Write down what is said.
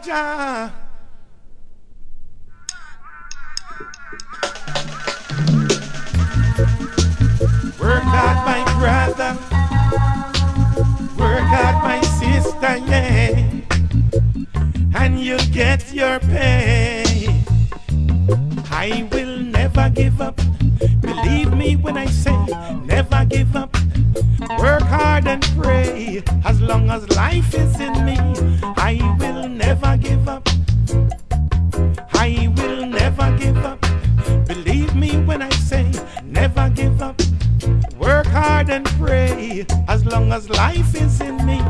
Jah. Work hard, my brother. Work hard, my sister, yeah. And you'll get your pay. I will never give up. Believe me when I say never give up. Work hard and pray. As long as life is in me, I will never give up. I will never give up. Believe me when I say never give up. Work hard and pray. As long as life is in me,